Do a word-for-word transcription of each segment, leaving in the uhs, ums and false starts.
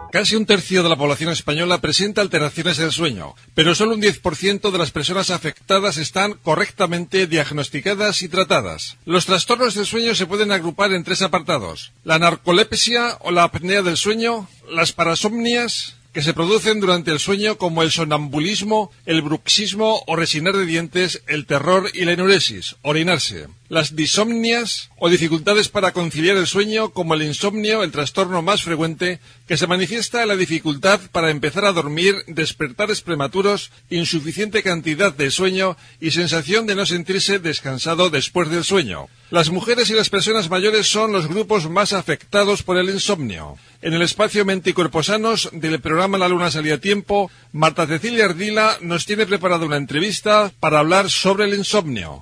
Casi un tercio de la población española presenta alteraciones del sueño, pero solo un diez por ciento de las personas afectadas están correctamente diagnosticadas y tratadas. Los trastornos del sueño se pueden agrupar en tres apartados: la narcolepsia o la apnea del sueño, las parasomnias, que se producen durante el sueño, como el sonambulismo, el bruxismo o rechinar de dientes, el terror y la enuresis, orinarse. Las disomnias o dificultades para conciliar el sueño, como el insomnio, el trastorno más frecuente, que se manifiesta en la dificultad para empezar a dormir, despertares prematuros, insuficiente cantidad de sueño y sensación de no sentirse descansado después del sueño. Las mujeres y las personas mayores son los grupos más afectados por el insomnio. En el espacio Mente y Cuerpo Sanos del programa La Luna Salía a Tiempo, Marta Cecilia Ardila nos tiene preparada una entrevista para hablar sobre el insomnio.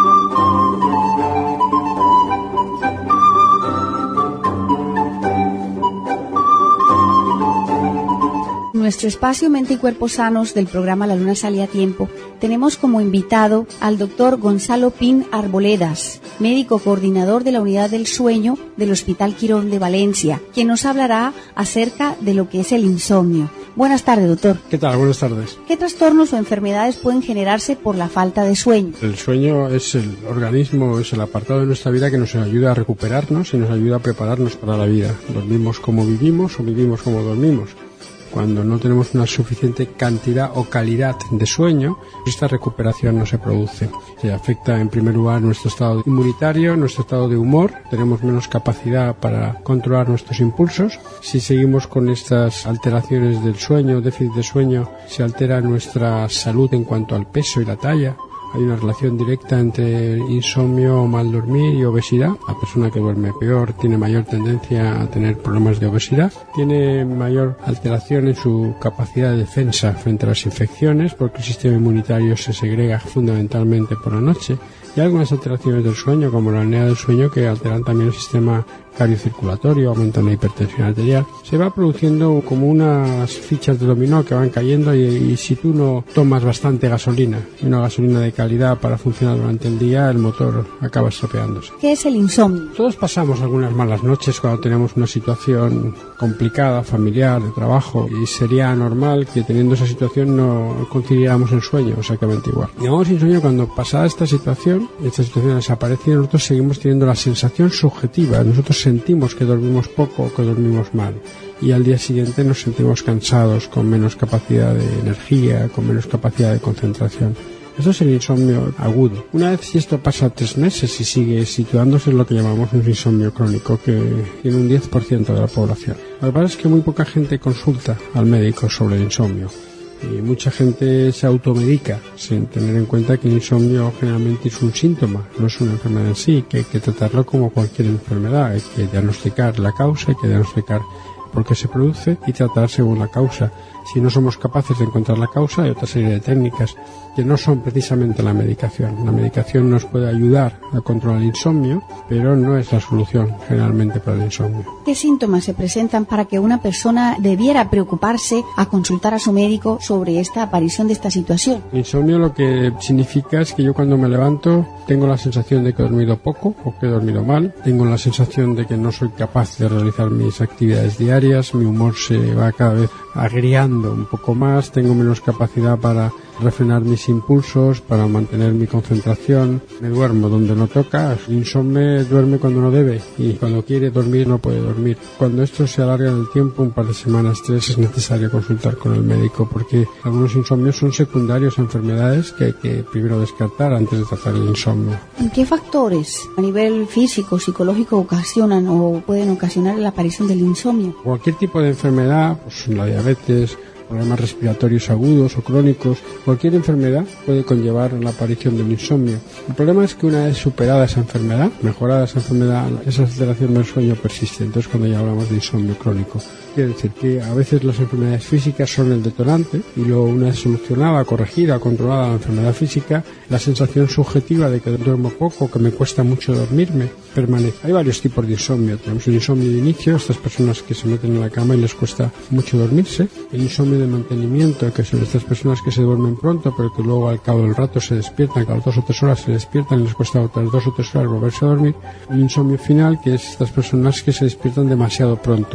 En nuestro espacio Mente y Cuerpo Sanos del programa La Luna Salía a Tiempo, tenemos como invitado al doctor Gonzalo Pin Arboledas, médico coordinador de la Unidad del Sueño del Hospital Quirón de Valencia, quien nos hablará acerca de lo que es el insomnio. Buenas tardes, doctor. ¿Qué tal? Buenas tardes. ¿Qué trastornos o enfermedades pueden generarse por la falta de sueño? El sueño es el organismo, es el apartado de nuestra vida que nos ayuda a recuperarnos y nos ayuda a prepararnos para la vida. Dormimos como vivimos o vivimos como dormimos. Cuando no tenemos una suficiente cantidad o calidad de sueño, esta recuperación no se produce. Se afecta en primer lugar nuestro estado inmunitario, nuestro estado de humor, tenemos menos capacidad para controlar nuestros impulsos. Si seguimos con estas alteraciones del sueño, déficit de sueño, se altera nuestra salud en cuanto al peso y la talla. Hay una relación directa entre insomnio, mal dormir y obesidad. La persona que duerme peor tiene mayor tendencia a tener problemas de obesidad. Tiene mayor alteración en su capacidad de defensa frente a las infecciones, porque el sistema inmunitario se segrega fundamentalmente por la noche. Y hay algunas alteraciones del sueño, como la apnea del sueño, que alteran también el sistema cardiocirculatorio, aumentan la hipertensión arterial. Se va produciendo como unas fichas de dominó que van cayendo y, y si tú no tomas bastante gasolina, y una gasolina de calidad para funcionar durante el día, el motor acaba estropeándose. ¿Qué es el insomnio? Todos pasamos algunas malas noches cuando tenemos una situación complicada, familiar, de trabajo, y sería normal que teniendo esa situación no conciliáramos el sueño, exactamente igual. Llamamos insomnio cuando pasada esta situación, esta situación desaparece y nosotros seguimos teniendo la sensación subjetiva. Nosotros sentimos que dormimos poco o que dormimos mal y al día siguiente nos sentimos cansados, con menos capacidad de energía, con menos capacidad de concentración. Eso es el insomnio agudo. Una vez si esto pasa tres meses y sigue situándose en lo que llamamos un insomnio crónico, que tiene un diez por ciento de la población. Lo que pasa es que muy poca gente consulta al médico sobre el insomnio. Y mucha gente se automedica sin tener en cuenta que el insomnio generalmente es un síntoma, no es una enfermedad en sí, que hay que tratarlo como cualquier enfermedad. Hay que diagnosticar la causa, hay que diagnosticar por qué se produce y tratar según la causa. Si no somos capaces de encontrar la causa, hay otra serie de técnicas que no son precisamente la medicación. La medicación nos puede ayudar a controlar el insomnio, pero no es la solución generalmente para el insomnio. ¿Qué síntomas se presentan para que una persona debiera preocuparse a consultar a su médico sobre esta aparición de esta situación? El insomnio lo que significa es que yo cuando me levanto tengo la sensación de que he dormido poco o que he dormido mal, tengo la sensación de que no soy capaz de realizar mis actividades diarias, mi humor se va cada vez agriando un poco más, tengo menos capacidad para refrenar mis impulsos, para mantener mi concentración, me duermo donde no toca, el insomnio duerme cuando no debe y cuando quiere dormir no puede dormir. Cuando esto se alarga en el tiempo, un par de semanas, tres, es necesario consultar con el médico porque algunos insomnios son secundarios a enfermedades que hay que primero descartar antes de tratar el insomnio. ¿Qué factores a nivel físico, psicológico ocasionan o pueden ocasionar la aparición del insomnio? Cualquier tipo de enfermedad, pues la diabetes, problemas respiratorios agudos o crónicos, cualquier enfermedad puede conllevar la aparición del insomnio. El problema es que una vez superada esa enfermedad, mejorada esa enfermedad, esa alteración del sueño persiste. Entonces cuando ya hablamos de insomnio crónico. Quiere decir que a veces las enfermedades físicas son el detonante y luego una vez solucionada, corregida, controlada la enfermedad física, la sensación subjetiva de que duermo poco, que me cuesta mucho dormirme, permanece. Hay varios tipos de insomnio. Tenemos el insomnio de inicio, estas personas que se meten en la cama y les cuesta mucho dormirse. El insomnio de mantenimiento, que son estas personas que se duermen pronto, pero que luego al cabo del rato se despiertan, cada dos o tres horas se despiertan y les cuesta otras dos o tres horas volverse a dormir. El insomnio final, que es estas personas que se despiertan demasiado pronto.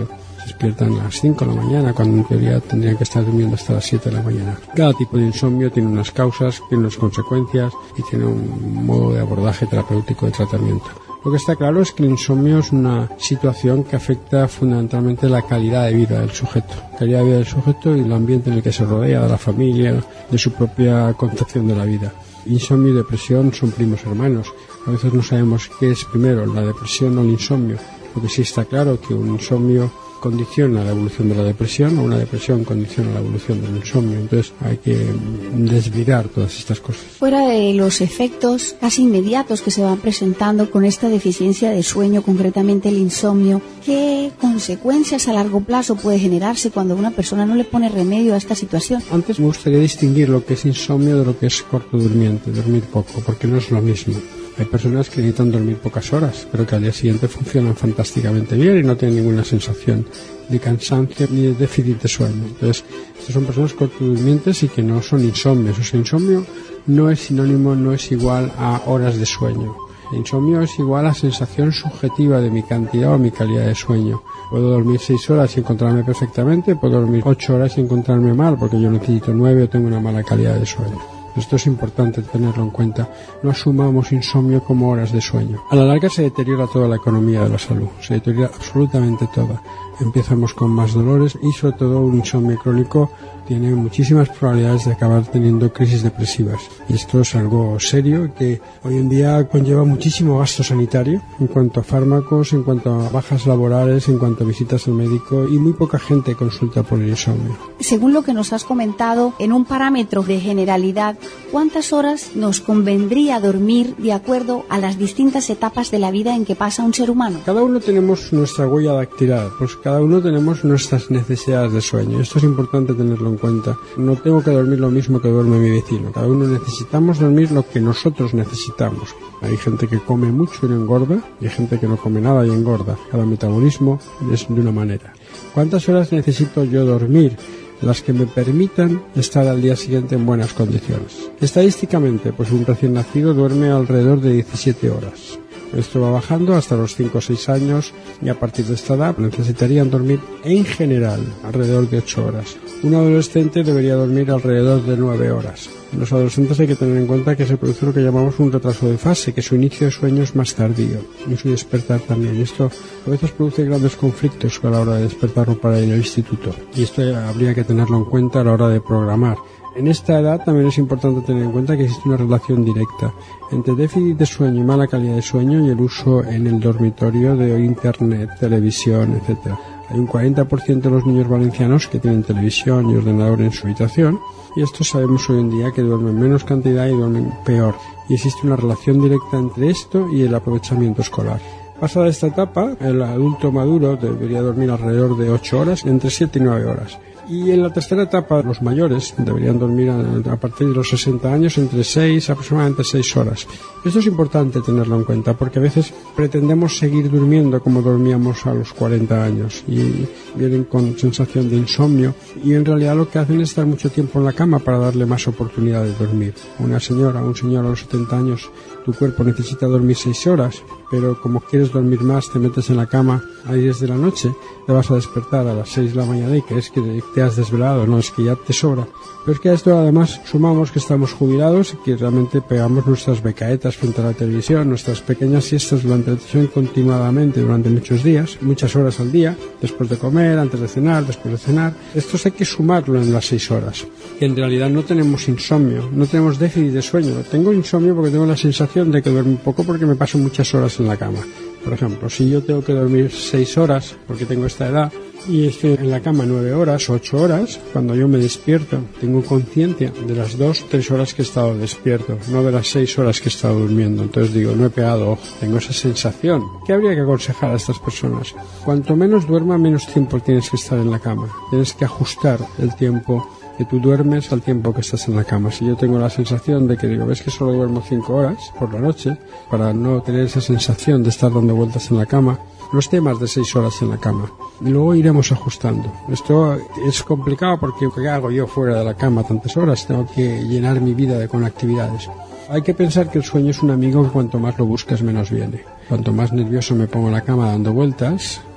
despiertan a las cinco de la mañana, cuando en teoría tendrían que estar durmiendo hasta las siete de la mañana. Cada tipo de insomnio tiene unas causas, tiene unas consecuencias y tiene un modo de abordaje terapéutico de tratamiento. Lo que está claro es que el insomnio es una situación que afecta fundamentalmente la calidad de vida del sujeto. La calidad de vida del sujeto y el ambiente en el que se rodea, de la familia, de su propia concepción de la vida. Insomnio y depresión son primos hermanos. A veces no sabemos qué es primero, la depresión o el insomnio. Porque sí está claro que un insomnio condiciona la evolución de la depresión o una depresión condiciona la evolución del insomnio. Entonces hay que desviar todas estas cosas. Fuera de los efectos casi inmediatos que se van presentando con esta deficiencia de sueño, concretamente el insomnio, ¿qué consecuencias a largo plazo puede generarse cuando una persona no le pone remedio a esta situación? Antes me gustaría distinguir lo que es insomnio de lo que es corto durmiente, dormir poco, porque no es lo mismo. Hay personas que necesitan dormir pocas horas, pero que al día siguiente funcionan fantásticamente bien y no tienen ninguna sensación de cansancio ni de déficit de sueño. Entonces, estas son personas cortodurmientes y que no son insomnios. O sea, insomnio no es sinónimo, no es igual a horas de sueño. El insomnio es igual a sensación subjetiva de mi cantidad o mi calidad de sueño. Puedo dormir seis horas y encontrarme perfectamente, puedo dormir ocho horas y encontrarme mal porque yo necesito nueve o tengo una mala calidad de sueño. Esto es importante tenerlo en cuenta. No asumamos insomnio como horas de sueño. A la larga se deteriora toda la economía de la salud. Se deteriora absolutamente toda. Empezamos con más dolores y sobre todo un insomnio crónico tiene muchísimas probabilidades de acabar teniendo crisis depresivas. Y esto es algo serio que hoy en día conlleva muchísimo gasto sanitario en cuanto a fármacos, en cuanto a bajas laborales, en cuanto a visitas al médico y muy poca gente consulta por el insomnio. Según lo que nos has comentado, en un parámetro de generalidad, ¿cuántas horas nos convendría dormir de acuerdo a las distintas etapas de la vida en que pasa un ser humano? Cada uno tenemos nuestra huella dactilar, pues cada uno tenemos nuestras necesidades de sueño. Esto es importante tenerlo en cuenta. No tengo que dormir lo mismo que duerme mi vecino. Cada uno necesitamos dormir lo que nosotros necesitamos. Hay gente que come mucho y no engorda, y hay gente que no come nada y engorda. Cada metabolismo es de una manera. ¿Cuántas horas necesito yo dormir? Las que me permitan estar al día siguiente en buenas condiciones. Estadísticamente, pues un recién nacido duerme alrededor de diecisiete horas. Esto va bajando hasta los cinco o seis años y a partir de esta edad necesitarían dormir en general alrededor de ocho horas. Un adolescente debería dormir alrededor de nueve horas. En los adolescentes hay que tener en cuenta que se produce lo que llamamos un retraso de fase, que su inicio de sueño es más tardío y su despertar también. Esto a veces produce grandes conflictos a la hora de despertarlo para ir al instituto y esto habría que tenerlo en cuenta a la hora de programar. En esta edad también es importante tener en cuenta que existe una relación directa entre déficit de sueño y mala calidad de sueño y el uso en el dormitorio de internet, televisión, etcétera. Hay un cuarenta por ciento de los niños valencianos que tienen televisión y ordenador en su habitación y estos sabemos hoy en día que duermen menos cantidad y duermen peor. Y existe una relación directa entre esto y el aprovechamiento escolar. Pasada esta etapa, el adulto maduro debería dormir alrededor de ocho horas, entre siete y nueve horas. Y en la tercera etapa, los mayores deberían dormir a, a partir de los sesenta años entre seis, aproximadamente seis horas. Esto es importante tenerlo en cuenta porque a veces pretendemos seguir durmiendo como dormíamos a los cuarenta años y vienen con sensación de insomnio y en realidad lo que hacen es estar mucho tiempo en la cama para darle más oportunidad de dormir. Una señora o un señor a los setenta años, tu cuerpo necesita dormir seis horas, pero como quieres dormir más, te metes en la cama a diez de la noche, te vas a despertar a las seis de la mañana y crees que te has desvelado, no, es que ya te sobra. Pero es que a esto además sumamos que estamos jubilados y que realmente pegamos nuestras becaetas frente a la televisión, nuestras pequeñas siestas durante la televisión continuadamente durante muchos días, muchas horas al día, después de comer, antes de cenar, después de cenar. Esto hay que sumarlo en las seis horas. Que en realidad no tenemos insomnio, no tenemos déficit de sueño. Tengo insomnio porque tengo la sensación de que duermo poco porque me paso muchas horas en la cama. Por ejemplo, si yo tengo que dormir seis horas porque tengo esta edad y estoy en la cama nueve horas, ocho horas, cuando yo me despierto tengo conciencia de las dos, tres horas que he estado despierto, no de las seis horas que he estado durmiendo. Entonces digo, no he pegado ojo, tengo esa sensación. ¿Qué habría que aconsejar a estas personas? Cuanto menos duerma, menos tiempo tienes que estar en la cama. Tienes que ajustar el tiempo que tú duermes al tiempo que estás en la cama. Si yo tengo la sensación de que digo, ves que solo duermo cinco horas por la noche, para no tener esa sensación de estar dando vueltas en la cama, los temas de seis horas en la cama. Y luego iremos ajustando. Esto es complicado porque ¿qué hago yo fuera de la cama tantas horas? Tengo que llenar mi vida de, con actividades. Hay que pensar que el sueño es un amigo que cuanto más lo buscas menos viene. Cuanto más nervioso me pongo en la cama dando vueltas,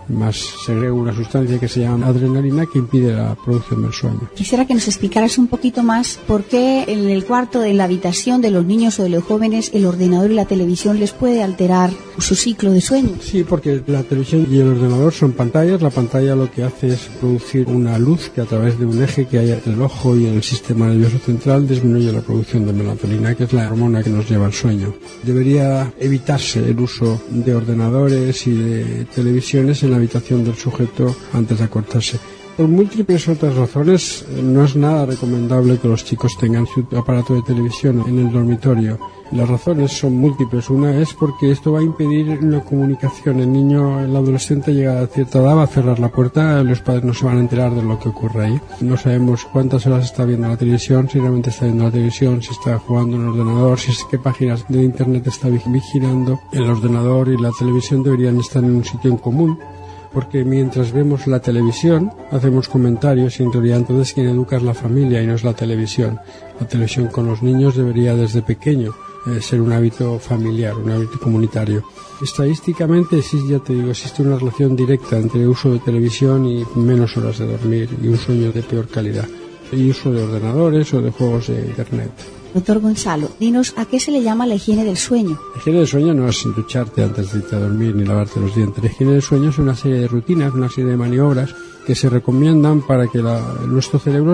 más segrega una sustancia que se llama adrenalina que impide la producción del sueño. Quisiera que nos explicaras un poquito más por qué en el cuarto, en la habitación de los niños o de los jóvenes, el ordenador y la televisión les puede alterar su ciclo de sueño. Sí, porque la televisión y el ordenador son pantallas. La pantalla lo que hace es producir una luz que a través de un eje que hay entre el ojo y el sistema nervioso central disminuye la producción de melatonina, que es la hormona que nos lleva al sueño. Debería evitarse el uso de ordenadores y de televisiones en la habitación del sujeto antes de acostarse. Por múltiples otras razones, no es nada recomendable que los chicos tengan su aparato de televisión en el dormitorio. Las razones son múltiples. Una es porque esto va a impedir una comunicación. El niño, el adolescente llega a cierta edad, va a cerrar la puerta, los padres no se van a enterar de lo que ocurre ahí. No sabemos cuántas horas está viendo la televisión, si realmente está viendo la televisión, si está jugando en el ordenador, si es qué páginas de internet está vigilando. El ordenador y la televisión deberían estar en un sitio en común, porque mientras vemos la televisión hacemos comentarios y en realidad entonces quien educa es la familia y no es la televisión. La televisión con los niños debería desde pequeño eh, ser un hábito familiar, un hábito comunitario. Estadísticamente, sí, ya te digo, existe una relación directa entre el uso de televisión y menos horas de dormir y un sueño de peor calidad, y uso de ordenadores o de juegos de internet. Doctor Gonzalo, dinos, ¿a qué se le llama la higiene del sueño? La higiene del sueño no es ducharte antes de irte a dormir ni lavarte los dientes. La higiene del sueño es una serie de rutinas, una serie de maniobras que se recomiendan para que la, nuestro cerebro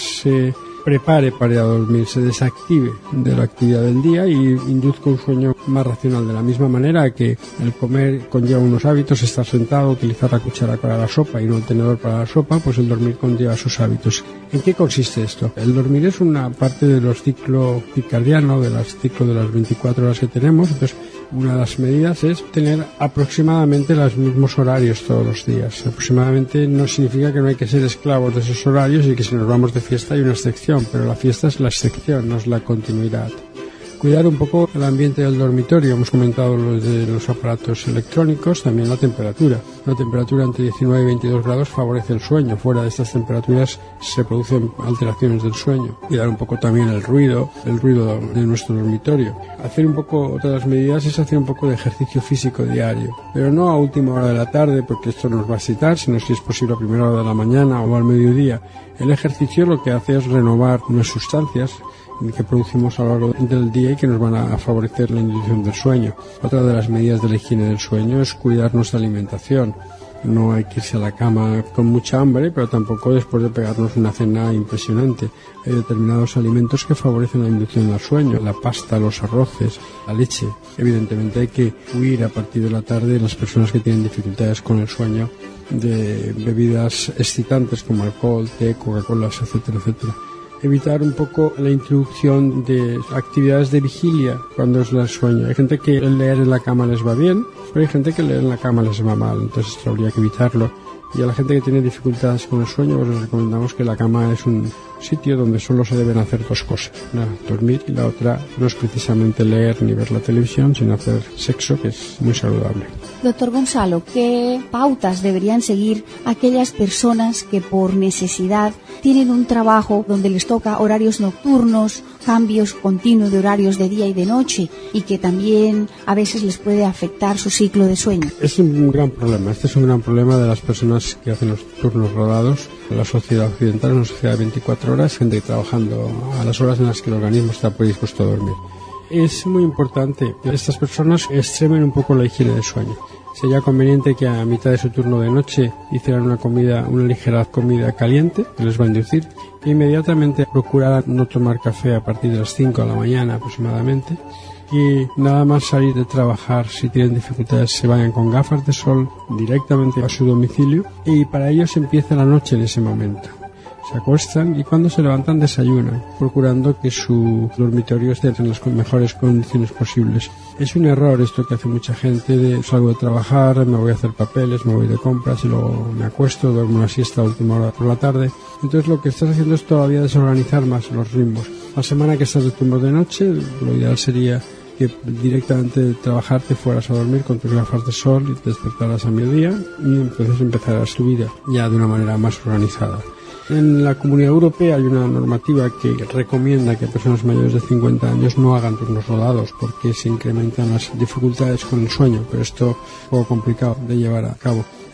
se prepare para ir a dormir, se desactive de la actividad del día y induzca un sueño más racional. De la misma manera que el comer conlleva unos hábitos, estar sentado, utilizar la cuchara para la sopa y no el tenedor para la sopa, pues el dormir conlleva sus hábitos. ¿En qué consiste esto? El dormir es una parte de los ciclos circadianos, de los ciclos de las veinticuatro horas que tenemos. Entonces, una de las medidas es tener aproximadamente los mismos horarios todos los días. Aproximadamente no significa que no hay que ser esclavos de esos horarios y que si nos vamos de fiesta hay una excepción, pero la fiesta es la excepción, no es la continuidad. Cuidar un poco el ambiente del dormitorio. Hemos comentado lo de los aparatos electrónicos, también la temperatura. La temperatura entre diecinueve y veintidós grados favorece el sueño. Fuera de estas temperaturas se producen alteraciones del sueño. Cuidar un poco también el ruido, el ruido de nuestro dormitorio. Hacer un poco, otra de las medidas es hacer un poco de ejercicio físico diario, pero no a última hora de la tarde, porque esto nos va a excitar, sino si es posible a primera hora de la mañana o al mediodía. El ejercicio lo que hace es renovar unas sustancias que producimos a lo largo del día y que nos van a favorecer la inducción del sueño. Otra de las medidas de la higiene del sueño es cuidar nuestra alimentación. No hay que irse a la cama con mucha hambre, pero tampoco después de pegarnos una cena impresionante. Hay determinados alimentos que favorecen la inducción al sueño, la pasta, los arroces, la leche. Evidentemente hay que huir a partir de la tarde las personas que tienen dificultades con el sueño de bebidas excitantes como alcohol, té, Coca-Cola, etcétera, etcétera. Evitar un poco la introducción de actividades de vigilia cuando es el sueño. Hay gente que leer en la cama les va bien, pero hay gente que leer en la cama les va mal, entonces esto habría que evitarlo. Y a la gente que tiene dificultades con el sueño, pues les recomendamos que la cama es un sitio donde solo se deben hacer dos cosas, una dormir y la otra no es precisamente leer ni ver la televisión, sino hacer sexo, que es muy saludable. Doctor Gonzalo, ¿qué pautas deberían seguir aquellas personas que por necesidad tienen un trabajo donde les toca horarios nocturnos, cambios continuos de horarios de día y de noche y que también a veces les puede afectar su ciclo de sueño? Es un gran problema, este es un gran problema de las personas que hacen los turnos rodados. La sociedad occidental es una sociedad de veinticuatro horas, gente trabajando a las horas en las que el organismo está predispuesto a dormir. Es muy importante que estas personas extremen un poco la higiene del sueño. Sería conveniente que a mitad de su turno de noche hicieran una comida, una ligera comida caliente, que les va a inducir, e inmediatamente procuraran no tomar café a partir de las cinco de la mañana aproximadamente, y nada más salir de trabajar, si tienen dificultades, se vayan con gafas de sol directamente a su domicilio, y para ellos empieza la noche en ese momento. Se acuestan y cuando se levantan desayunan, procurando que su dormitorio esté en las mejores condiciones posibles. Es un error esto que hace mucha gente de salgo de trabajar, me voy a hacer papeles, me voy de compras y luego me acuesto, duermo una siesta a última hora por la tarde. Entonces lo que estás haciendo es todavía desorganizar más los ritmos. La semana que estás de turno de noche, lo ideal sería que directamente de trabajar te fueras a dormir con tus gafas de sol y te despertaras a mediodía y entonces empezarás tu vida ya de una manera más organizada. En la Comunidad Europea hay una normativa que recomienda que personas mayores de cincuenta años no hagan turnos rodados porque se incrementan las dificultades con el sueño, pero esto es un poco complicado de llevar a cabo.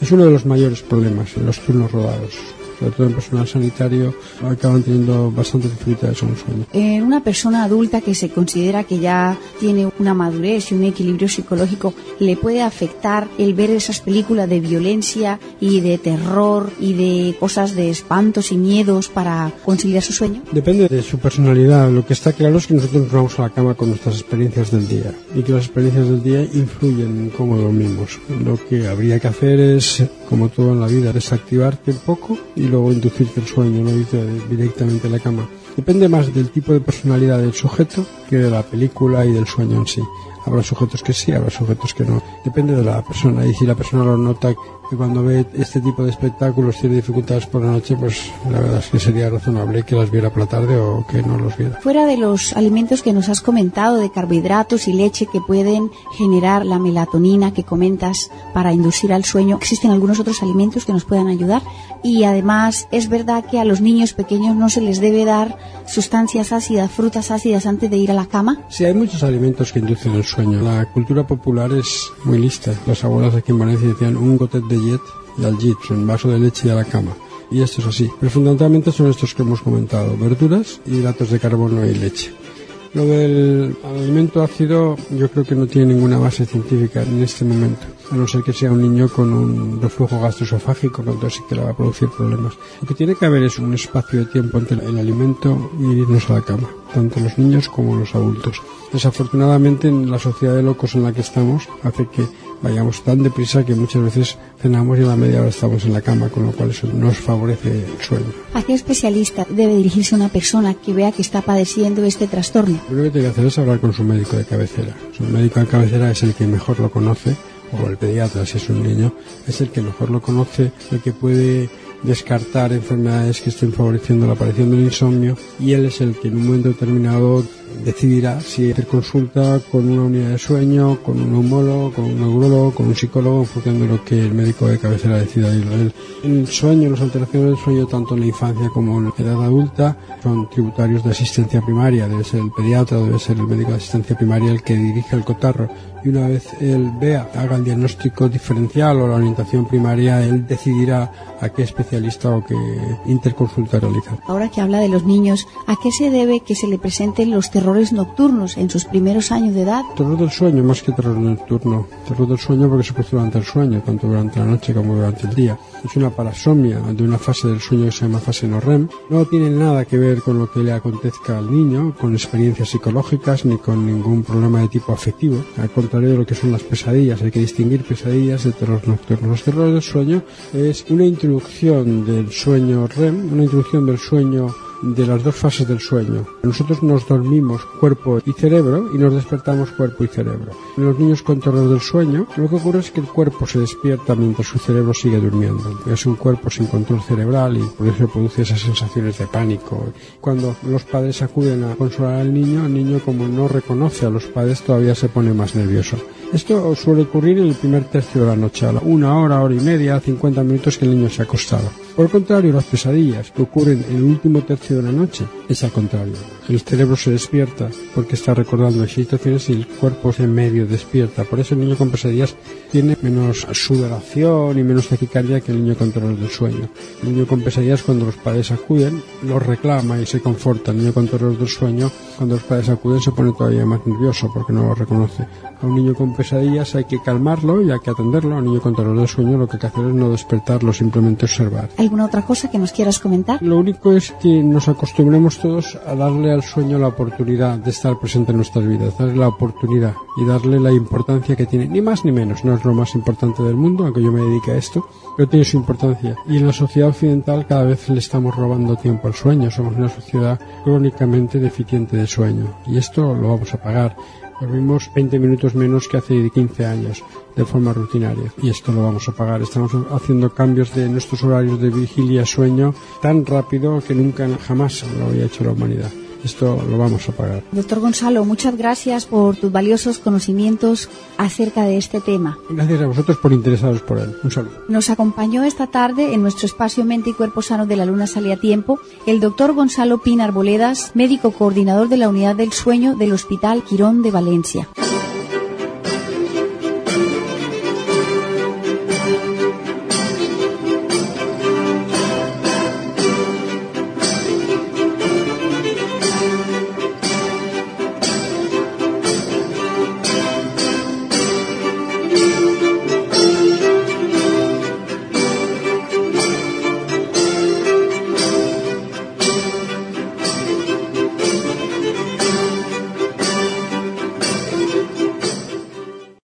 Es uno de los mayores problemas en los turnos rodados. Sobre todo en personal sanitario, acaban teniendo bastantes dificultades en el sueño. En una persona adulta que se considera que ya tiene una madurez y un equilibrio psicológico, ¿le puede afectar el ver esas películas de violencia y de terror y de cosas de espantos y miedos para conciliar su sueño? Depende de su personalidad. Lo que está claro es que nosotros nos vamos a la cama con nuestras experiencias del día y que las experiencias del día influyen en cómo dormimos. Lo que habría que hacer es, como todo en la vida, desactivarte un poco y luego inducirte el sueño, no irte directamente a la cama. Depende más del tipo de personalidad del sujeto que de la película y del sueño en sí. Habrá sujetos que sí, habrá sujetos que no. Depende de la persona. Y si la persona lo nota que cuando ve este tipo de espectáculos tiene dificultades por la noche, pues la verdad es que sería razonable que las viera por la tarde o que no los viera. Fuera de los alimentos que nos has comentado, de carbohidratos y leche que pueden generar la melatonina que comentas para inducir al sueño, ¿existen algunos otros alimentos que nos puedan ayudar? Y además, es verdad que a los niños pequeños no se les debe dar sustancias ácidas, frutas ácidas antes de ir a la cama. Sí, hay muchos alimentos que inducen el sueño. La cultura popular es muy lista. Las abuelas aquí en Valencia decían un gotet de llet y al llit, un vaso de leche y a la cama. Y esto es así. Pero fundamentalmente son estos que hemos comentado: verduras, hidratos de carbono y leche. Lo del alimento ácido yo creo que no tiene ninguna base científica en este momento, a no ser que sea un niño con un reflujo gastroesofágico, que entonces sí que le va a producir problemas. Lo que tiene que haber es un espacio de tiempo entre el alimento y irnos a la cama, tanto los niños como los adultos. Desafortunadamente, en la sociedad de locos en la que estamos hace que vayamos tan deprisa que muchas veces cenamos y a la media hora estamos en la cama, con lo cual eso nos favorece el sueño. ¿A qué especialista debe dirigirse una persona que vea que está padeciendo este trastorno? Lo primero que tiene que hacer es hablar con su médico de cabecera. Su médico de cabecera es el que mejor lo conoce, o el pediatra si es un niño, es el que mejor lo conoce, el que puede descartar enfermedades que estén favoreciendo la aparición del insomnio, y él es el que en un momento determinado decidirá si hacer consulta con una unidad de sueño, con un neumólogo, con un neurólogo, con un psicólogo, en función de lo que el médico de cabecera decida ir a él. El sueño, las alteraciones del sueño, tanto en la infancia como en la edad adulta, son tributarios de asistencia primaria. Debe ser el pediatra, debe ser el médico de asistencia primaria el que dirige el cotarro. Y una vez él vea, haga el diagnóstico diferencial o la orientación primaria, él decidirá a qué especialista o qué interconsulta realizar. Ahora que habla de los niños, ¿a qué se debe que se le presenten los terrores nocturnos en sus primeros años de edad? Terror del sueño más que terror nocturno. Terror del sueño porque se produce durante el sueño, tanto durante la noche como durante el día. Es una parasomnia de una fase del sueño que se llama fase no REM. No tiene nada que ver con lo que le acontezca al niño, con experiencias psicológicas ni con ningún problema de tipo afectivo. Al contrario de lo que son las pesadillas, hay que distinguir pesadillas de terror nocturno. Los terrores del sueño es una introducción del sueño REM, una introducción del sueño de las dos fases del sueño. Nosotros nos dormimos cuerpo y cerebro y nos despertamos cuerpo y cerebro. En los niños con terror del sueño, lo que ocurre es que el cuerpo se despierta mientras su cerebro sigue durmiendo. Es un cuerpo sin control cerebral y por eso produce esas sensaciones de pánico. Cuando los padres acuden a consolar al niño, el niño, como no reconoce a los padres, todavía se pone más nervioso. Esto suele ocurrir en el primer tercio de la noche, a la una hora, hora y media, cincuenta minutos que el niño se ha acostado. Por el contrario, las pesadillas que ocurren en el último tercio de la noche es al contrario. El cerebro se despierta porque está recordando situaciones y el cuerpo se medio despierta. Por eso el niño con pesadillas tiene menos sudoración y menos taquicardia que el niño con terror del sueño. El niño con pesadillas, cuando los padres acuden, los reclama y se conforta. El niño con terror del sueño, cuando los padres acuden, se pone todavía más nervioso porque no lo reconoce. A un niño con pesadillas hay que calmarlo y hay que atenderlo. A un niño con terror del sueño lo que hay que hacer es no despertarlo, simplemente observar. ¿Alguna otra cosa que nos quieras comentar? Lo único es que nos acostumbremos todos a darle al sueño la oportunidad de estar presente en nuestras vidas, darle la oportunidad y darle la importancia que tiene, ni más ni menos. No es lo más importante del mundo, aunque yo me dedique a esto, pero tiene su importancia. Y en la sociedad occidental cada vez le estamos robando tiempo al sueño. Somos una sociedad crónicamente deficiente de sueño y esto lo vamos a pagar. Dormimos veinte minutos menos que hace quince años de forma rutinaria y esto lo vamos a pagar. Estamos haciendo cambios de nuestros horarios de vigilia sueño tan rápido que nunca jamás lo había hecho la humanidad. Esto lo vamos a pagar. Doctor Gonzalo, muchas gracias por tus valiosos conocimientos acerca de este tema. Gracias a vosotros por interesaros por él. Un saludo. Nos acompañó esta tarde en nuestro espacio Mente y Cuerpo Sano de La Luna Sale a Tiempo el doctor Gonzalo Pin Arboledas, médico coordinador de la Unidad del Sueño del Hospital Quirón de Valencia.